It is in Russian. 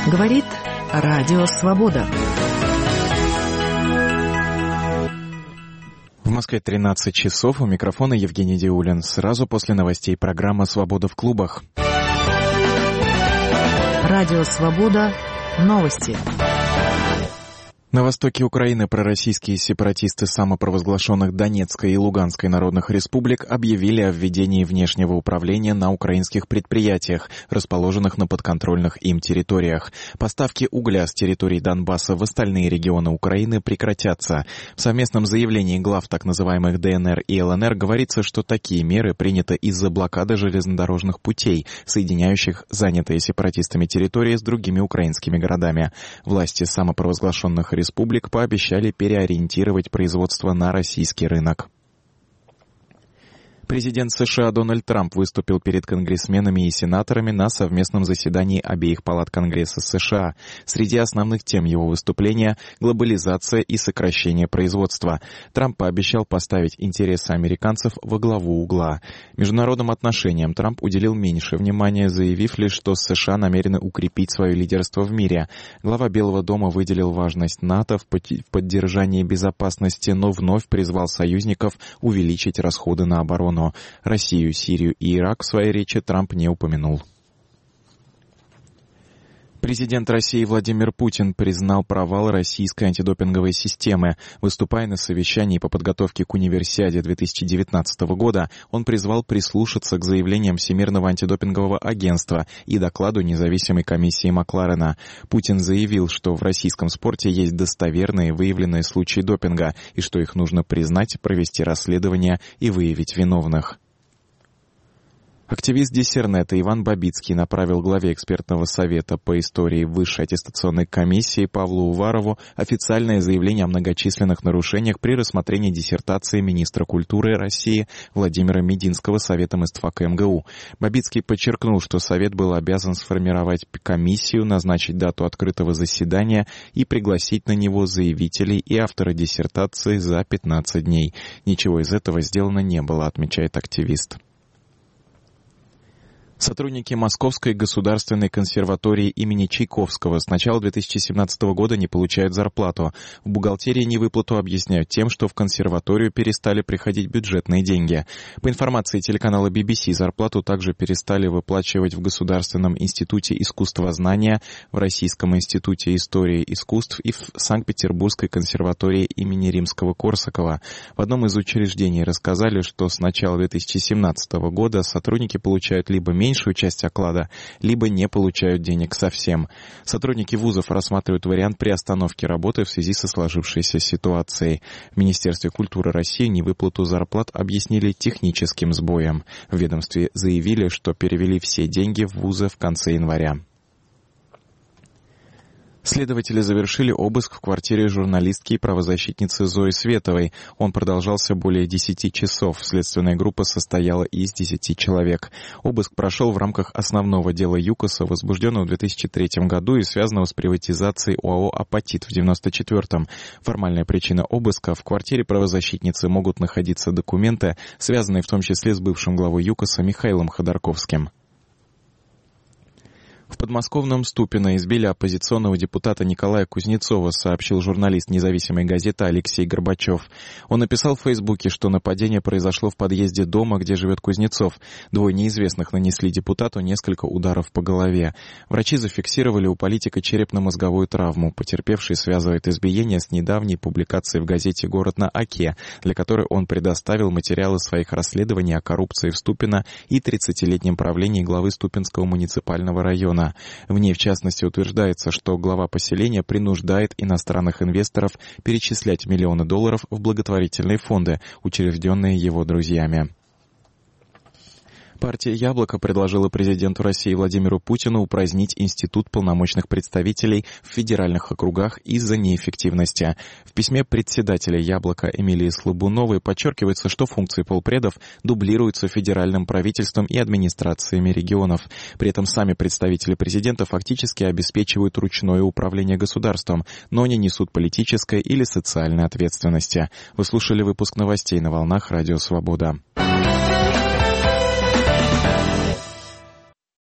Говорит Радио Свобода. В Москве 13 часов. У микрофона Евгений Диулин. Сразу после новостей программа «Свобода в клубах». Радио Свобода. Новости. На востоке Украины пророссийские сепаратисты самопровозглашенных Донецкой и Луганской народных республик объявили о введении внешнего управления на украинских предприятиях, расположенных на подконтрольных им территориях. Поставки угля с территорий Донбасса в остальные регионы Украины прекратятся. В совместном заявлении глав так называемых ДНР и ЛНР говорится, что такие меры приняты из-за блокады железнодорожных путей, соединяющих занятые сепаратистами территории с другими украинскими городами. Власти самопровозглашенных республик пообещали переориентировать производство на российский рынок. Президент США Дональд Трамп выступил перед конгрессменами и сенаторами на совместном заседании обеих палат Конгресса США. Среди основных тем его выступления – глобализация и сокращение производства. Трамп пообещал поставить интересы американцев во главу угла. Международным отношениям Трамп уделил меньше внимания, заявив лишь, что США намерены укрепить свое лидерство в мире. Глава Белого дома выделил важность НАТО в поддержании безопасности, но вновь призвал союзников увеличить расходы на оборону. Россию, Сирию и Ирак в своей речи Трамп не упомянул. Президент России Владимир Путин признал провал российской антидопинговой системы. Выступая на совещании по подготовке к Универсиаде 2019 года, он призвал прислушаться к заявлениям Всемирного антидопингового агентства и докладу независимой комиссии Макларена. Путин заявил, что в российском спорте есть достоверные выявленные случаи допинга и что их нужно признать, провести расследование и выявить виновных. Активист Диссернета Иван Бабицкий направил главе экспертного совета по истории Высшей аттестационной комиссии Павлу Уварову официальное заявление о многочисленных нарушениях при рассмотрении диссертации министра культуры России Владимира Мединского Советом ИСТФАК МГУ. Бабицкий подчеркнул, что Совет был обязан сформировать комиссию, назначить дату открытого заседания и пригласить на него заявителей и автора диссертации за 15 дней. Ничего из этого сделано не было, отмечает активист. Сотрудники Московской государственной консерватории имени Чайковского с начала 2017 года не получают зарплату. В бухгалтерии невыплату объясняют тем, что в консерваторию перестали приходить бюджетные деньги. По информации телеканала BBC, зарплату также перестали выплачивать в Государственном институте искусствознания, в Российском институте истории искусств и в Санкт-Петербургской консерватории имени Римского-Корсакова. В одном из учреждений рассказали, что с начала 2017 года сотрудники получают либо меньшую часть оклада, либо не получают денег совсем. Сотрудники вузов рассматривают вариант приостановки работы в связи со сложившейся ситуацией. В Министерстве культуры России невыплату зарплат объяснили техническим сбоем. В ведомстве заявили, что перевели все деньги в вузы в конце января. Следователи завершили обыск в квартире журналистки и правозащитницы Зои Световой. Он продолжался более 10 часов. Следственная группа состояла из 10 человек. Обыск прошел в рамках основного дела ЮКОСа, возбужденного в 2003 году и связанного с приватизацией ОАО «Апатит» в 1994. Формальная причина обыска — в квартире правозащитницы могут находиться документы, связанные в том числе с бывшим главой ЮКОСа Михаилом Ходорковским. В подмосковном Ступино избили оппозиционного депутата Николая Кузнецова, сообщил журналист независимой газеты Алексей Горбачев. Он написал в Фейсбуке, что нападение произошло в подъезде дома, где живет Кузнецов. Двое неизвестных нанесли депутату несколько ударов по голове. Врачи зафиксировали у политика черепно-мозговую травму. Потерпевший связывает избиение с недавней публикацией в газете «Город на Оке», для которой он предоставил материалы своих расследований о коррупции в Ступино и 30-летнем правлении главы Ступинского муниципального района. В ней, в частности, утверждается, что глава поселения принуждает иностранных инвесторов перечислять миллионы долларов в благотворительные фонды, учрежденные его друзьями. Партия «Яблоко» предложила президенту России Владимиру Путину упразднить институт полномочных представителей в федеральных округах из-за неэффективности. В письме председателя «Яблока» Эмилии Слабуновой подчеркивается, что функции полпредов дублируются федеральным правительством и администрациями регионов. При этом сами представители президента фактически обеспечивают ручное управление государством, но не несут политической или социальной ответственности. Вы слушали выпуск новостей на волнах Радио Свобода.